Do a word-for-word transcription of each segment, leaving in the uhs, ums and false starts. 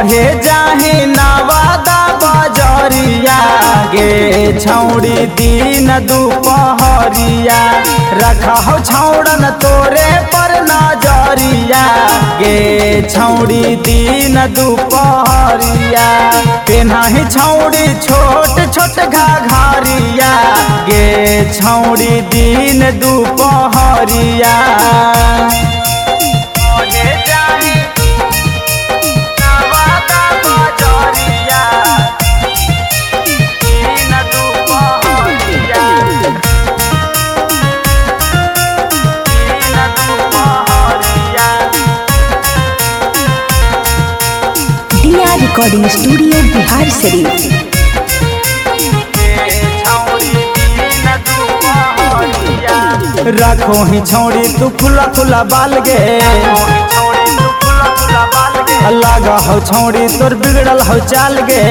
पढ़े जाही नवादा बजरिया गे छौड़ी दिन दुपहरिया रखा हो छौड़न तोरे पर नजरिया गे छौड़ी दिन दुपहरिया पेन्ही छौड़ी छोट छोट घाघरिया गे छौड़ी दिन दुपहरिया रिकॉर्डिंग स्टूडियो बिहार शरीफ। रखो ही छौड़ी तू खुला खुला बाल गे लगा हो छौड़ी तोर बिगड़ल हो चाल गे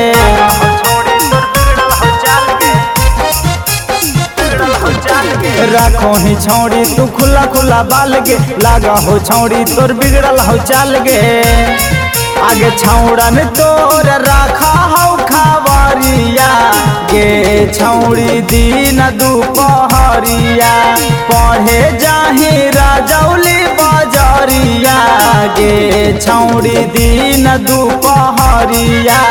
रखो ही छौड़ी तू खुला खुला बाल गे लगा हो छौड़ी तोर बिगड़ल हो चाल गे आगे छौड़न तोर रखा हो खबरिया गे छौड़ी दिन दुपहरिया पढ़े जाही राजौली बजरिया गे छौड़ी दिन दुपहरिया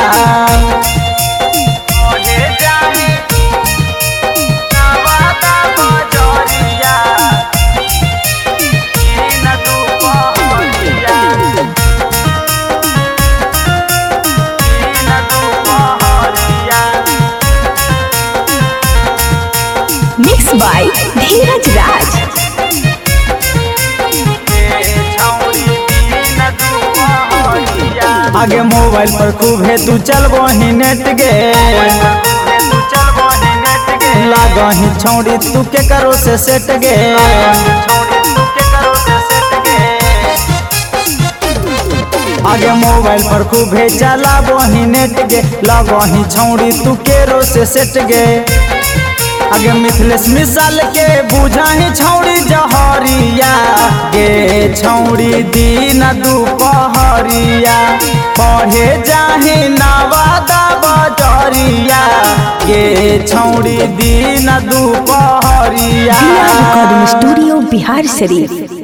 मिक्स बाय धीरज राज। आगे मोबाइल पर खूब है तू चलबो ही नेट गे लागा ही छौड़ी तू के करो से सेट गे आगे मोबाइल पर खूब है चलाबो ही नेट गे लागा ही छौड़ी तू के रो से सेट गे आगे मिथिलेश मिसाल के बुझाही छौड़ी जहरिया गे छौड़ी दिन दुपहरिया पढ़े जाही नवादा बजरिया गे छौड़ी दिन दुपहरिया। Recording studio Bihar Sharif.